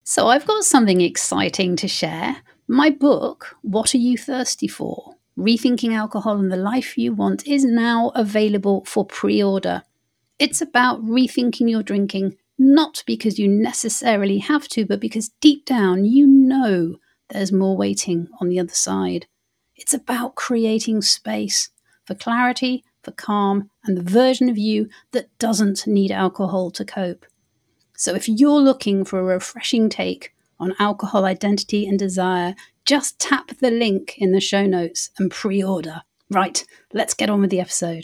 So I've got something exciting to share. My book, What Are You Thirsty For? Rethinking Alcohol and the Life You Want, is now available for pre-order. It's about rethinking your drinking, not because you necessarily have to, but because deep down you know there's more waiting on the other side. It's about creating space for clarity, for calm, and the version of you that doesn't need alcohol to cope. So if you're looking for a refreshing take on alcohol identity and desire, just tap the link in the show notes and pre-order. Right, let's get on with the episode.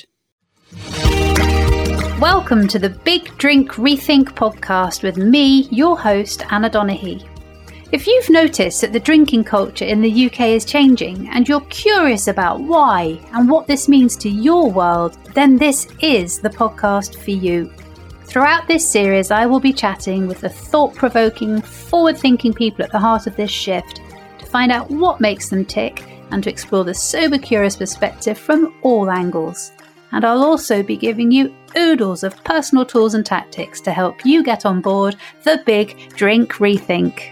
Welcome to the Big Drink Rethink podcast with me, your host, Anna Donaghy. If you've noticed that the drinking culture in the UK is changing and you're curious about why and what this means to your world, then this is the podcast for you. Throughout this series, I will be chatting with the thought-provoking, forward-thinking people at the heart of this shift to find out what makes them tick and to explore the sober, curious perspective from all angles. And I'll also be giving you oodles of personal tools and tactics to help you get on board the Big Drink Rethink.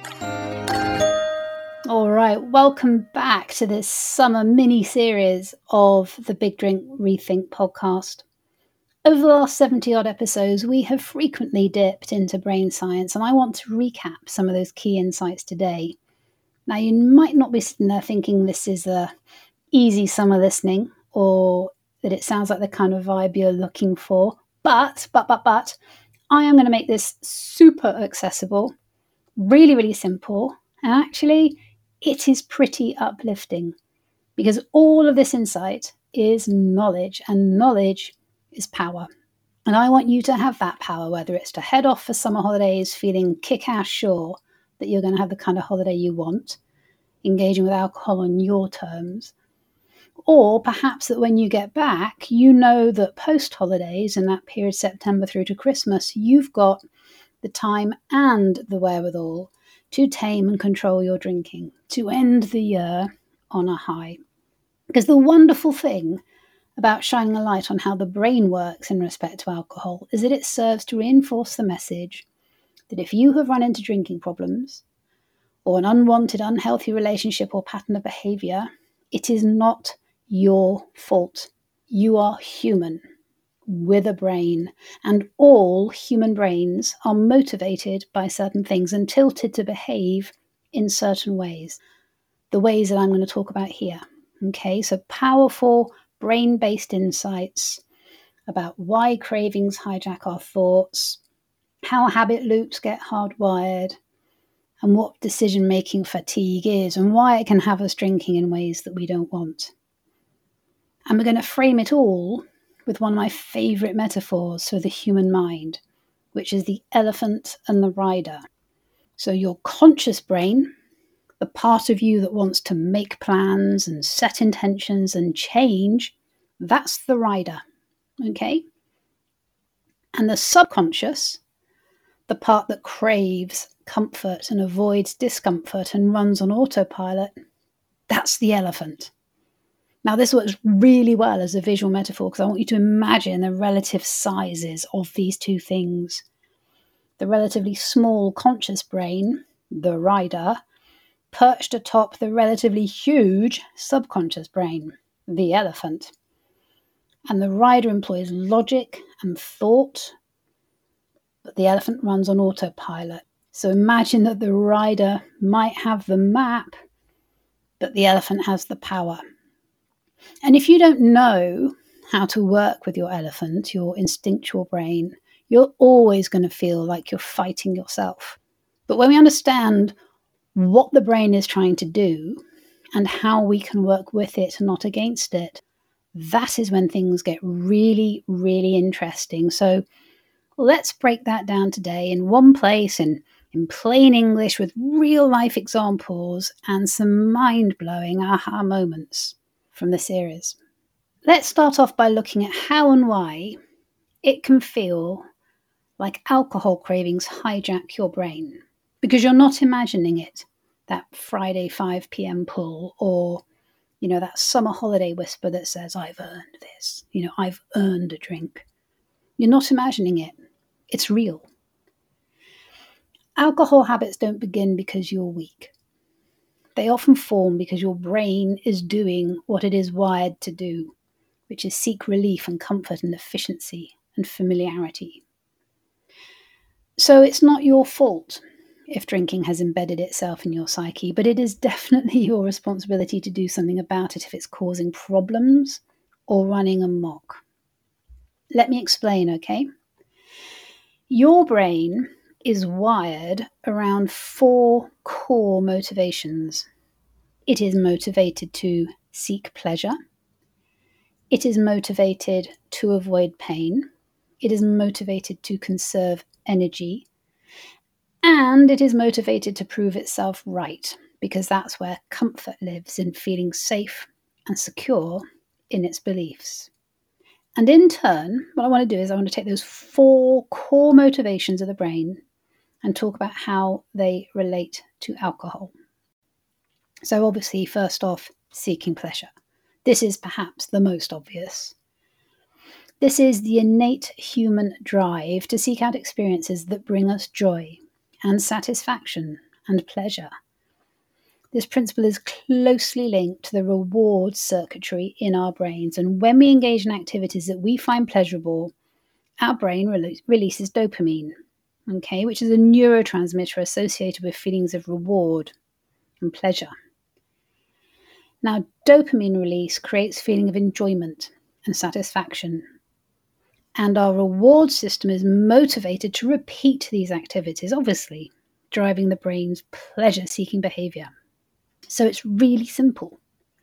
All right, welcome back to this summer mini-series of the Big Drink Rethink podcast. Over the last 70-odd episodes, we have frequently dipped into brain science, and I want to recap some of those key insights today. Now, you might not be sitting there thinking this is a easy summer listening, or that it sounds like the kind of vibe you're looking for, but, I am going to make this super accessible, really, really simple, and actually, it is pretty uplifting, because all of this insight is knowledge, and knowledge is power. And I want you to have that power, whether it's to head off for summer holidays feeling kick-ass sure that you're going to have the kind of holiday you want, engaging with alcohol on your terms, or perhaps that when you get back, you know that post-holidays, in that period September through to Christmas, you've got the time and the wherewithal to tame and control your drinking, to end the year on a high. Because the wonderful thing about shining a light on how the brain works in respect to alcohol is that it serves to reinforce the message that if you have run into drinking problems or an unwanted, unhealthy relationship or pattern of behaviour, it is not your fault. You are human with a brain, and all human brains are motivated by certain things and tilted to behave in certain ways. The ways that I'm going to talk about here. Okay, so powerful brain-based insights about why cravings hijack our thoughts, how habit loops get hardwired, and what decision-making fatigue is, and why it can have us drinking in ways that we don't want. And we're going to frame it all with one of my favourite metaphors for the human mind, which is the elephant and the rider. So your conscious brain, the part of you that wants to make plans and set intentions and change, that's the rider, okay? And the subconscious, the part that craves comfort and avoids discomfort and runs on autopilot, that's the elephant. Now, this works really well as a visual metaphor because I want you to imagine the relative sizes of these two things. The relatively small conscious brain, the rider, perched atop the relatively huge subconscious brain, the elephant. And the rider employs logic and thought, but the elephant runs on autopilot. So imagine that the rider might have the map, but the elephant has the power. And if you don't know how to work with your elephant, your instinctual brain, you're always going to feel like you're fighting yourself. But when we understand what the brain is trying to do and how we can work with it, not against it, that is when things get really, really interesting. So let's break that down today in one place in plain English with real life examples and some mind-blowing aha moments from the series. Let's start off by looking at how and why it can feel like alcohol cravings hijack your brain, because you're not imagining it, that Friday 5 p.m. pull, or that summer holiday whisper that says, I've earned this, I've earned a drink. You're not imagining it. It's real. Alcohol habits don't begin because you're weak. They often form because your brain is doing what it is wired to do, which is seek relief and comfort and efficiency and familiarity. So it's not your fault if drinking has embedded itself in your psyche, but it is definitely your responsibility to do something about it if it's causing problems or running amok. Let me explain, okay? Your brain is wired around 4 core motivations. It is motivated to seek pleasure. It is motivated to avoid pain. It is motivated to conserve energy. And it is motivated to prove itself right, because that's where comfort lives, in feeling safe and secure in its beliefs. And in turn, what I want to do is I want to take those 4 core motivations of the brain and talk about how they relate to alcohol. So obviously, first off, seeking pleasure. This is perhaps the most obvious. This is the innate human drive to seek out experiences that bring us joy and satisfaction and pleasure. This principle is closely linked to the reward circuitry in our brains, and when we engage in activities that we find pleasurable, our brain releases dopamine, okay, which is a neurotransmitter associated with feelings of reward and pleasure. Now, dopamine release creates feeling of enjoyment and satisfaction, and our reward system is motivated to repeat these activities, obviously, driving the brain's pleasure-seeking behavior. So it's really simple.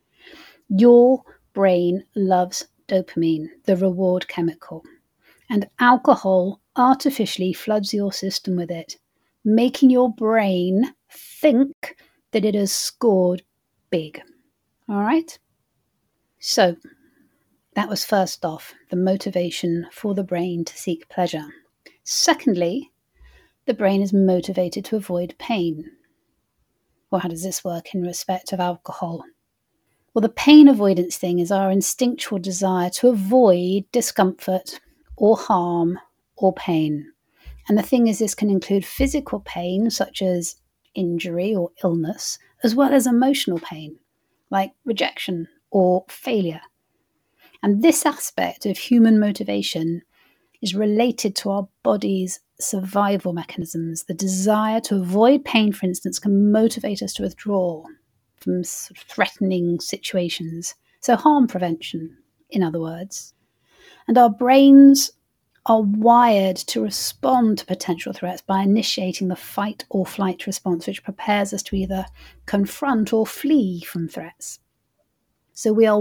Your brain loves dopamine, the reward chemical, and alcohol artificially floods your system with it, making your brain think that it has scored big. All right? So that was first off, the motivation for the brain to seek pleasure. Secondly, the brain is motivated to avoid pain. Well, how does this work in respect of alcohol? Well, the pain avoidance thing is our instinctual desire to avoid discomfort or harm or pain. And the thing is, this can include physical pain, such as injury or illness, as well as emotional pain, like rejection or failure. And this aspect of human motivation is related to our body's survival mechanisms. The desire to avoid pain, for instance, can motivate us to withdraw from sort of threatening situations. So harm prevention, in other words. And our brains are wired to respond to potential threats by initiating the fight or flight response, which prepares us to either confront or flee from threats. So we are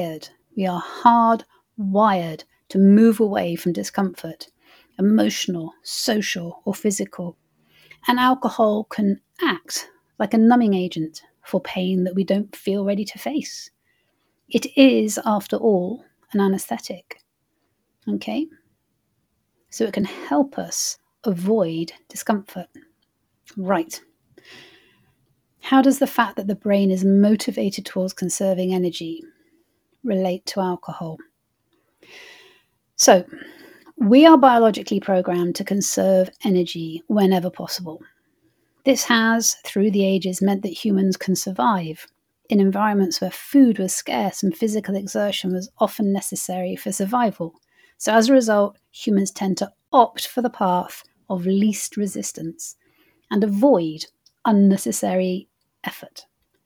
hardwired to move away from discomfort, emotional, social, or physical. And alcohol can act like a numbing agent for pain that we don't feel ready to face. It is, after all, an anesthetic. Okay? So it can help us avoid discomfort. Right. How does the fact that the brain is motivated towards conserving energy relate to alcohol? So, we are biologically programmed to conserve energy whenever possible. This has, through the ages, meant that humans can survive in environments where food was scarce and physical exertion was often necessary for survival. So as a result, humans tend to opt for the path of least resistance and avoid unnecessary effort.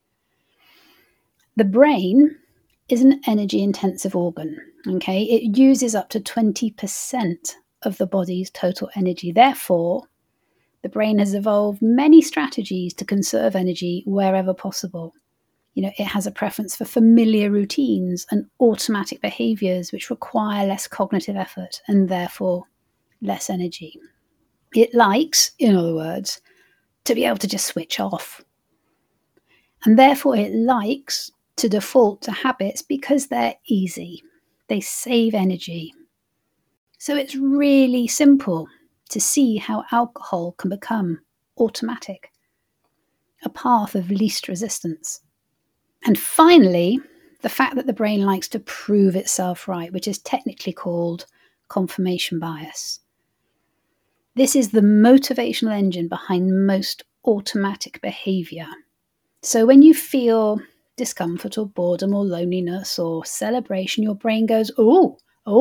The brain is an energy-intensive organ, okay? It uses up to 20% of the body's total energy. Therefore, the brain has evolved many strategies to conserve energy wherever possible. You know, it has a preference for familiar routines and automatic behaviors which require less cognitive effort and therefore less energy. It likes, in other words, to be able to just switch off. And therefore it likes to default to habits because they're easy. They save energy. So it's really simple to see how alcohol can become automatic, a path of least resistance. And finally, the fact that the brain likes to prove itself right, which is technically called confirmation bias. This is the motivational engine behind most automatic behavior. So when you feel discomfort or boredom or loneliness or celebration, your brain goes, oh,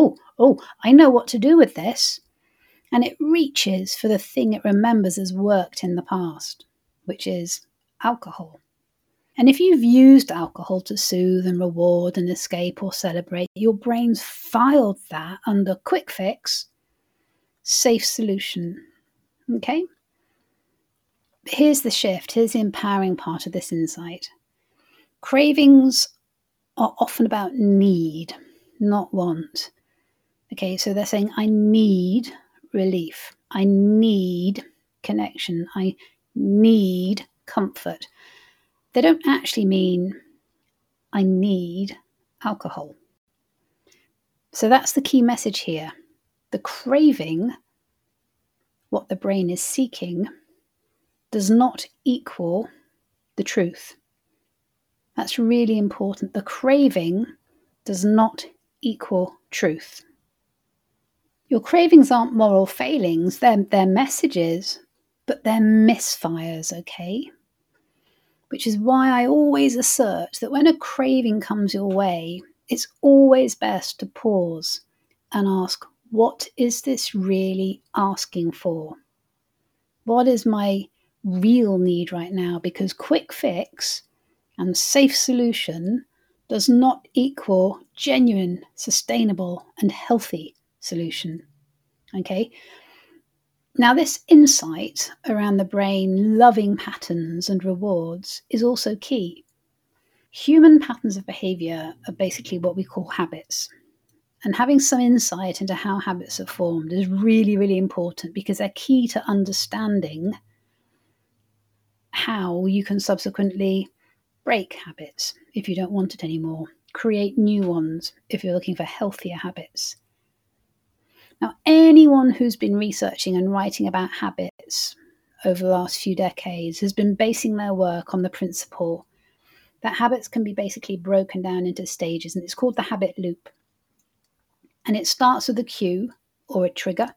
I know what to do with this. And it reaches for the thing it remembers has worked in the past, which is alcohol. And if you've used alcohol to soothe and reward and escape or celebrate, your brain's filed that under quick fix, safe solution. Okay? Here's the shift. Here's the empowering part of this insight. Cravings are often about need, not want. Okay, so they're saying, I need relief. I need connection. I need comfort. They don't actually mean I need alcohol. So that's the key message here. The craving, what the brain is seeking, does not equal the truth. That's really important. The craving does not equal truth. Your cravings aren't moral failings, they're messages, but they're misfires, okay? Which is why I always assert that when a craving comes your way, it's always best to pause and ask, what is this really asking for? What is my real need right now? Because quick fix and safe solution does not equal genuine, sustainable, and healthy solution. Okay? Now, this insight around the brain loving patterns and rewards is also key. Human patterns of behavior are basically what we call habits. And having some insight into how habits are formed is really, really important because they're key to understanding how you can subsequently break habits if you don't want it anymore, create new ones if you're looking for healthier habits. Now, anyone who's been researching and writing about habits over the last few decades has been basing their work on the principle that habits can be basically broken down into stages, and it's called the habit loop. And it starts with a cue or a trigger,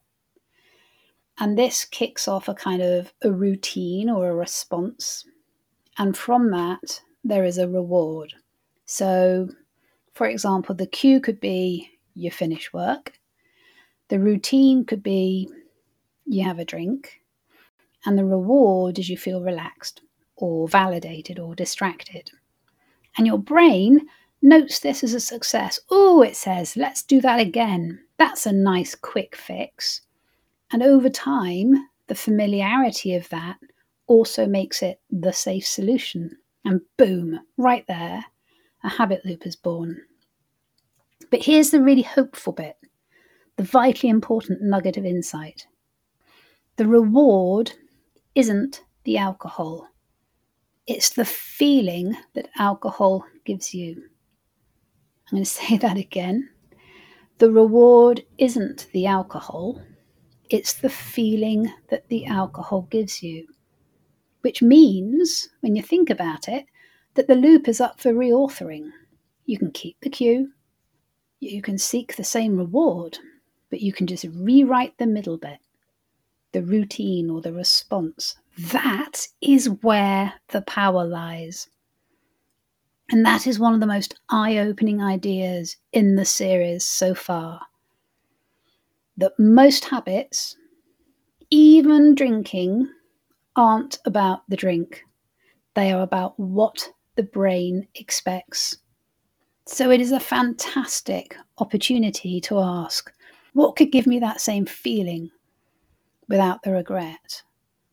and this kicks off a kind of a routine or a response, and from that there is a reward. So, for example, the cue could be you finish work, the routine could be you have a drink, and the reward is you feel relaxed or validated or distracted. And your brain notes this as a success. Oh, it says, let's do that again. That's a nice quick fix. And over time, the familiarity of that also makes it the safe solution. And boom, right there, a habit loop is born. But here's the really hopeful bit, the vitally important nugget of insight. The reward isn't the alcohol. It's the feeling that alcohol gives you. I'm going to say that again. The reward isn't the alcohol. It's the feeling that the alcohol gives you. Which means, when you think about it, that the loop is up for reauthoring. You can keep the cue. You can seek the same reward, but you can just rewrite the middle bit, the routine or the response. That is where the power lies. And that is one of the most eye-opening ideas in the series so far. That most habits, even drinking, aren't about the drink. They are about what the brain expects. So it is a fantastic opportunity to ask, what could give me that same feeling without the regret?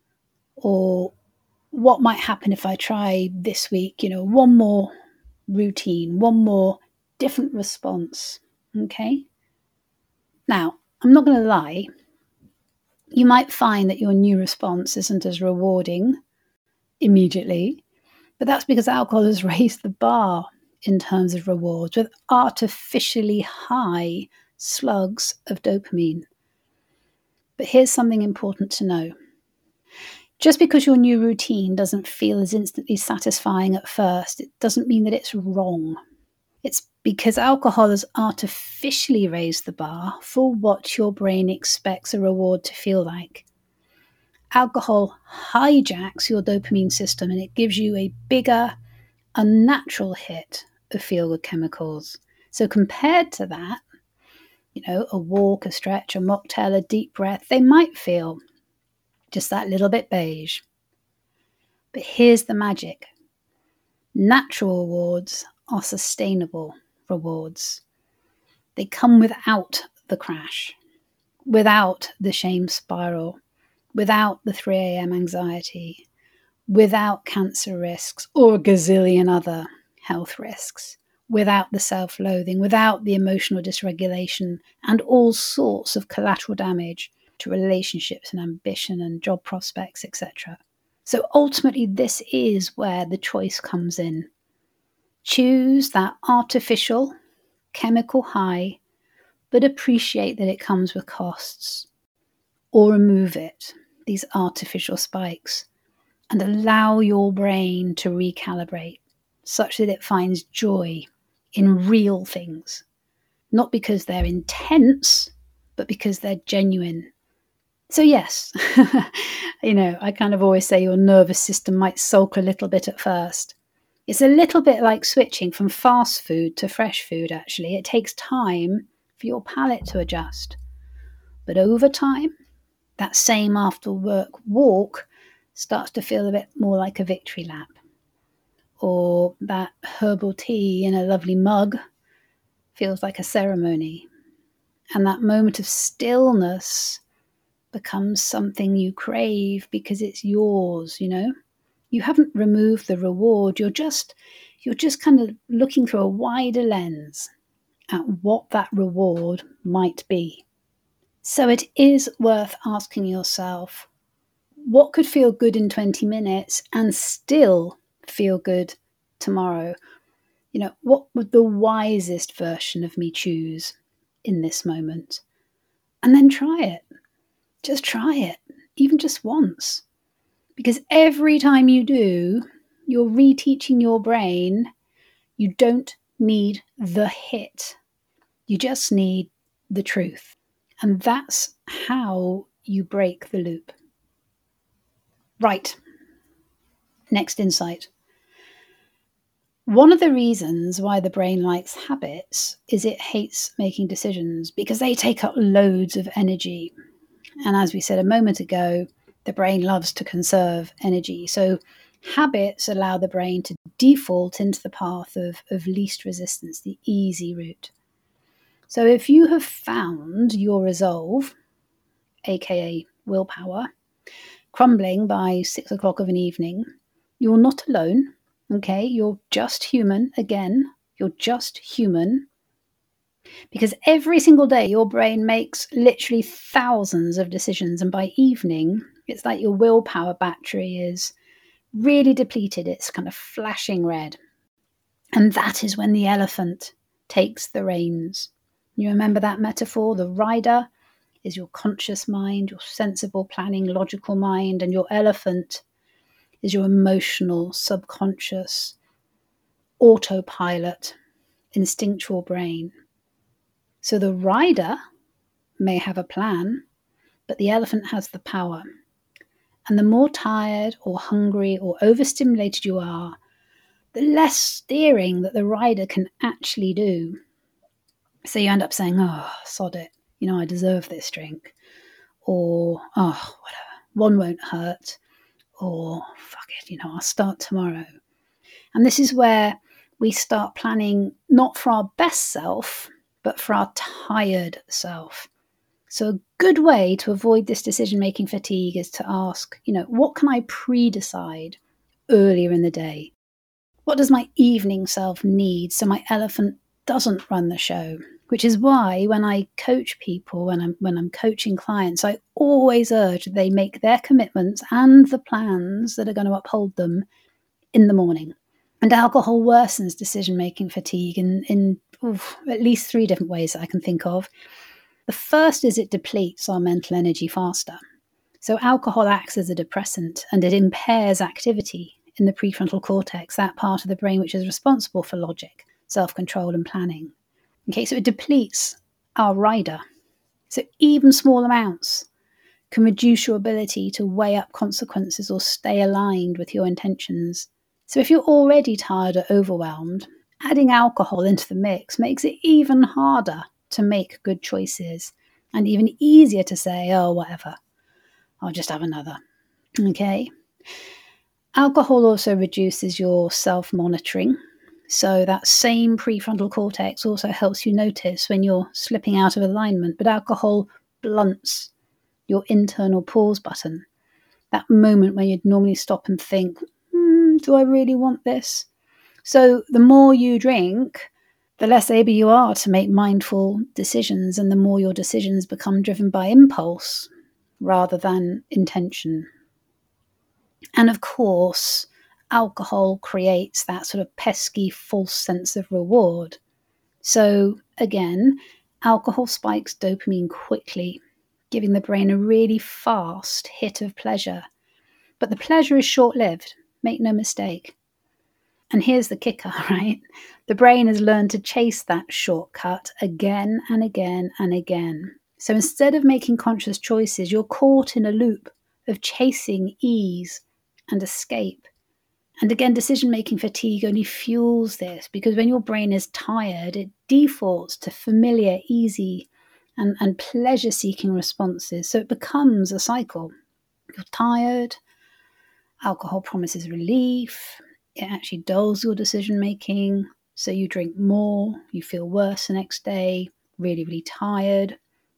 Or what might happen if I try this week, one more routine, one more different response, okay? Now, I'm not going to lie, you might find that your new response isn't as rewarding immediately, but that's because alcohol has raised the bar in terms of rewards with artificially high slugs of dopamine. But here's something important to know. Just because your new routine doesn't feel as instantly satisfying at first, it doesn't mean that it's wrong. It's because alcohol has artificially raised the bar for what your brain expects a reward to feel like. Alcohol hijacks your dopamine system and it gives you a bigger, unnatural hit of feel-good chemicals. So compared to that, a walk, a stretch, a mocktail, a deep breath, they might feel just that little bit beige. But here's the magic. Natural rewards are sustainable rewards. They come without the crash, without the shame spiral, without the 3 a.m. anxiety, without cancer risks or a gazillion other health risks, without the self-loathing, without the emotional dysregulation and all sorts of collateral damage to relationships and ambition and job prospects, etc. So ultimately, this is where the choice comes in. Choose that artificial chemical high, but appreciate that it comes with costs. Or remove it, these artificial spikes, and allow your brain to recalibrate such that it finds joy in real things. Not because they're intense, but because they're genuine. So yes, I kind of always say your nervous system might sulk a little bit at first. It's a little bit like switching from fast food to fresh food, actually. It takes time for your palate to adjust. But over time, that same after work walk starts to feel a bit more like a victory lap. Or that herbal tea in a lovely mug feels like a ceremony. And that moment of stillness becomes something you crave because it's yours, You haven't removed the reward. You're just kind of looking through a wider lens at what that reward might be. So it is worth asking yourself, what could feel good in 20 minutes and still feel good tomorrow? What would the wisest version of me choose in this moment? And then try it. Just try it, even just once. Because every time you do, you're reteaching your brain you don't need the hit. You just need the truth. And that's how you break the loop. Right. Next insight. One of the reasons why the brain likes habits is it hates making decisions because they take up loads of energy. And as we said a moment ago, the brain loves to conserve energy. So habits allow the brain to default into the path of least resistance, the easy route. So if you have found your resolve, aka willpower, crumbling by 6 o'clock of an evening, you're not alone. Okay, you're just human. Again, you're just human. Because every single day your brain makes literally thousands of decisions, and by evening, it's like your willpower battery is really depleted. It's kind of flashing red. And that is when the elephant takes the reins. You remember that metaphor? The rider is your conscious mind, your sensible, planning, logical mind, and your elephant is your emotional, subconscious, autopilot, instinctual brain. So the rider may have a plan, but the elephant has the power. And the more tired or hungry or overstimulated you are, the less steering that the rider can actually do. So you end up saying, oh, sod it, I deserve this drink. Or, oh, whatever, one won't hurt. Or, fuck it, I'll start tomorrow. And this is where we start planning not for our best self, but for our tired self. So a good way to avoid this decision-making fatigue is to ask, what can I pre-decide earlier in the day? What does my evening self need so my elephant doesn't run the show? Which is why when I coach people, when I'm coaching clients, I always urge they make their commitments and the plans that are going to uphold them in the morning. And alcohol worsens decision-making fatigue in at least 3 different ways that I can think of. The first is it depletes our mental energy faster. So alcohol acts as a depressant and it impairs activity in the prefrontal cortex, that part of the brain which is responsible for logic, self-control and planning. Okay, so it depletes our rider. So even small amounts can reduce your ability to weigh up consequences or stay aligned with your intentions. So if you're already tired or overwhelmed, adding alcohol into the mix makes it even harder to make good choices and even easier to say, oh, whatever, I'll just have another. Okay. Alcohol also reduces your self-monitoring. So that same prefrontal cortex also helps you notice when you're slipping out of alignment, but alcohol blunts your internal pause button. That moment when you'd normally stop and think, do I really want this? So the more you drink, the less able you are to make mindful decisions, and the more your decisions become driven by impulse rather than intention. And of course, alcohol creates that sort of pesky false sense of reward. So again, alcohol spikes dopamine quickly, giving the brain a really fast hit of pleasure. But the pleasure is short-lived, make no mistake. And here's the kicker, right? The brain has learned to chase that shortcut again and again and again. So instead of making conscious choices, you're caught in a loop of chasing ease and escape. And again, decision-making fatigue only fuels this, because when your brain is tired, it defaults to familiar, easy, and pleasure-seeking responses. So it becomes a cycle. You're tired, alcohol promises relief, it actually dulls your decision-making, so you drink more, you feel worse the next day, really, really tired,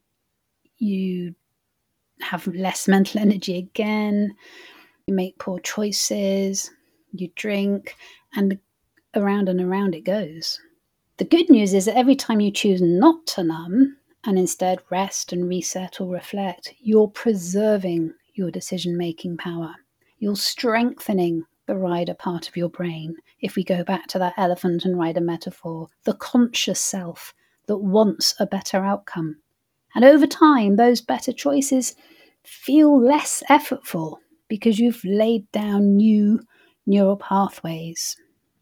you have less mental energy again, you make poor choices, you drink, and around it goes. The good news is that every time you choose not to numb and instead rest and reset or reflect, you're preserving your decision-making power. You're strengthening the rider part of your brain. If we go back to that elephant and rider metaphor, the conscious self that wants a better outcome. And over time, those better choices feel less effortful because you've laid down new neural pathways.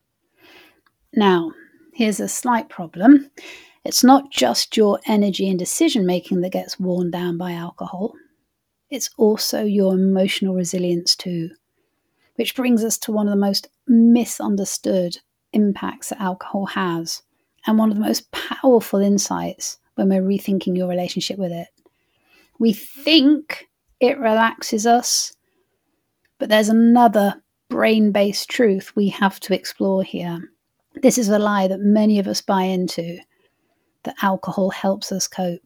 Now, here's a slight problem. It's not just your energy and decision making that gets worn down by alcohol. It's also your emotional resilience too, which brings us to one of the most misunderstood impacts that alcohol has, and one of the most powerful insights when we're rethinking your relationship with it. We think it relaxes us, but there's another brain-based truth we have to explore here. This is a lie that many of us buy into, that alcohol helps us cope.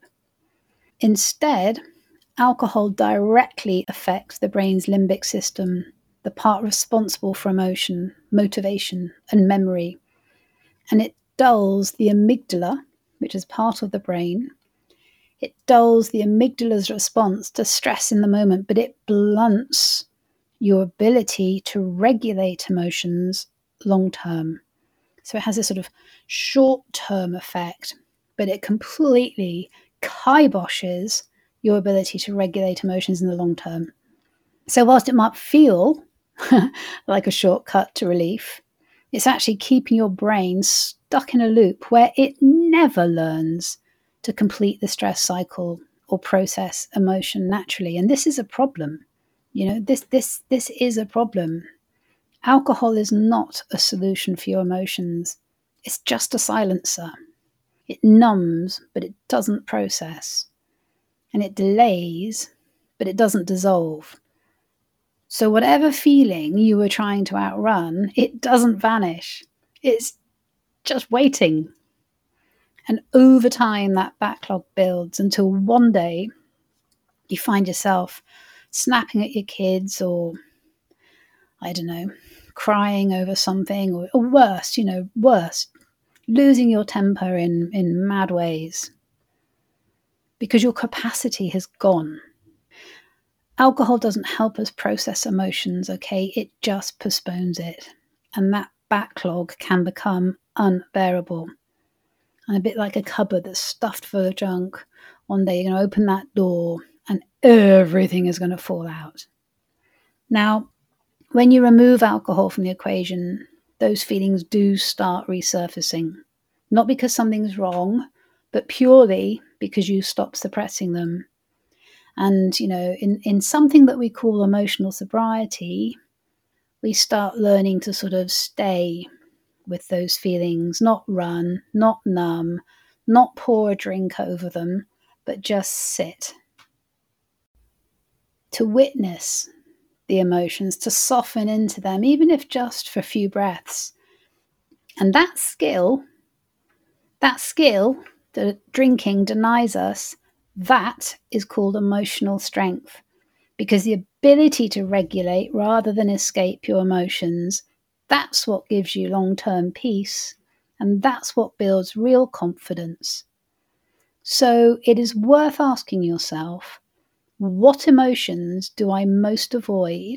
Instead, alcohol directly affects the brain's limbic system, the part responsible for emotion, motivation, and memory. And it dulls the amygdala, which is part of the brain. It dulls the amygdala's response to stress in the moment, but it blunts your ability to regulate emotions long term. So it has this sort of short-term effect, but it completely kiboshes your ability to regulate emotions in the long term. So whilst it might feel like a shortcut to relief, it's actually keeping your brain stuck in a loop where it never learns to complete the stress cycle or process emotion naturally. And this is a problem. You know, this is a problem. Alcohol is not a solution for your emotions. It's just a silencer. It numbs, but it doesn't process. And it delays, but it doesn't dissolve. So whatever feeling you were trying to outrun, it doesn't vanish. It's just waiting. And over time, that backlog builds until one day you find yourself snapping at your kids, or, I don't know, crying over something, or worse, losing your temper in mad ways because your capacity has gone. Alcohol doesn't help us process emotions, okay? It just postpones it. And that backlog can become unbearable. And a bit like a cupboard that's stuffed full of junk, one day you're going to open that door and everything is going to fall out. Now, when you remove alcohol from the equation, those feelings do start resurfacing. Not because something's wrong, but purely because you stop suppressing them. And, in something that we call emotional sobriety, we start learning to sort of stay with those feelings, not run, not numb, not pour a drink over them, but just sit. To witness the emotions, to soften into them, even if just for a few breaths. And that skill that drinking denies us, that is called emotional strength. Because the ability to regulate rather than escape your emotions, that's what gives you long-term peace, and that's what builds real confidence. So it is worth asking yourself, what emotions do I most avoid?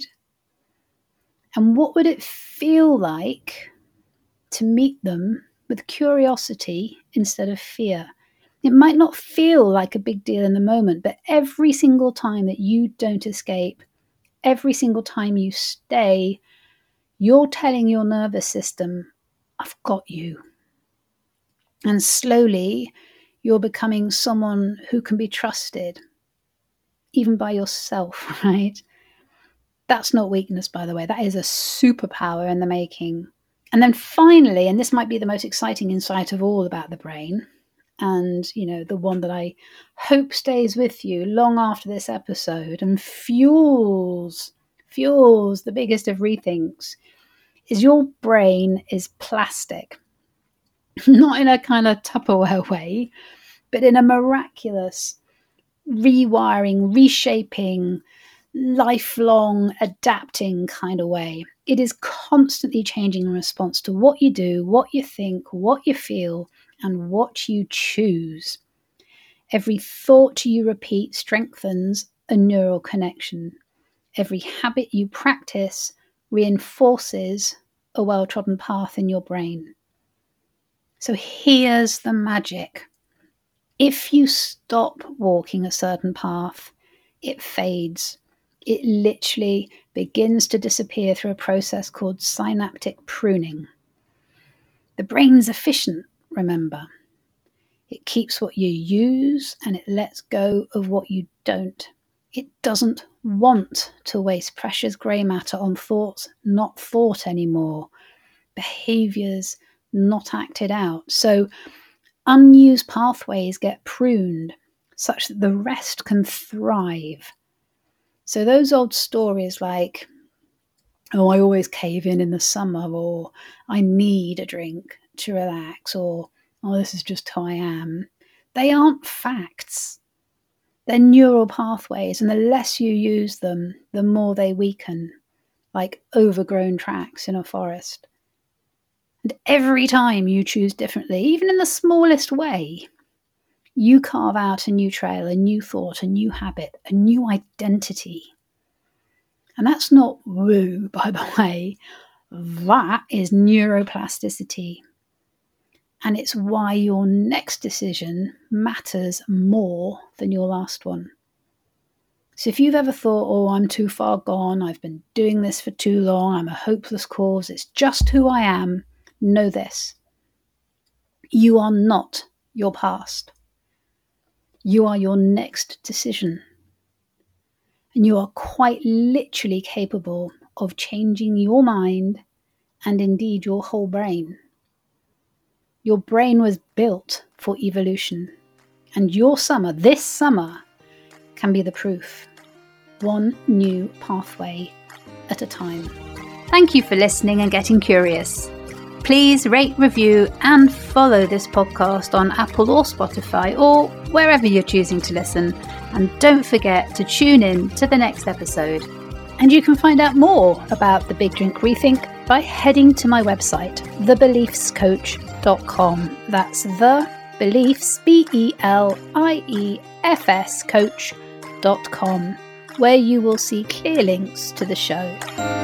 And what would it feel like to meet them with curiosity instead of fear? It might not feel like a big deal in the moment, but every single time that you don't escape, every single time you stay, you're telling your nervous system, I've got you. And slowly, you're becoming someone who can be trusted, even by yourself, right? That's not weakness, by the way. That is a superpower in the making. And then finally, and this might be the most exciting insight of all about the brain, and, the one that I hope stays with you long after this episode and fuels the biggest of rethinks, is your brain is plastic. Not in a kind of Tupperware way, but in a miraculous, rewiring, reshaping, lifelong, adapting kind of way. It is constantly changing in response to what you do, what you think, what you feel, and what you choose. Every thought you repeat strengthens a neural connection. Every habit you practice reinforces a well-trodden path in your brain. So here's the magic. If you stop walking a certain path, it fades. It literally begins to disappear through a process called synaptic pruning. The brain's efficient, remember. It keeps what you use and it lets go of what you don't. It doesn't want to waste precious grey matter on thoughts not thought anymore, behaviours not acted out. So unused pathways get pruned such that the rest can thrive. So those old stories like, oh, I always cave in the summer, or I need a drink to relax, or, oh, this is just who I am, they aren't facts. They're neural pathways, and the less you use them, the more they weaken, like overgrown tracks in a forest. And every time you choose differently, even in the smallest way, you carve out a new trail, a new thought, a new habit, a new identity. And that's not woo, by the way. That is neuroplasticity. And it's why your next decision matters more than your last one. So if you've ever thought, oh, I'm too far gone, I've been doing this for too long, I'm a hopeless cause, it's just who I am, know this. You are not your past. You are your next decision. And you are quite literally capable of changing your mind and indeed your whole brain. Your brain was built for evolution. And your summer, this summer, can be the proof. One new pathway at a time. Thank you for listening and getting curious. Please rate, review, and follow this podcast on Apple or Spotify or wherever you're choosing to listen. And don't forget to tune in to the next episode. And you can find out more about the Big Drink Rethink by heading to my website, thebeliefscoach.com. That's the Beliefs, BELIEFS coach.com, where you will see clear links to the show.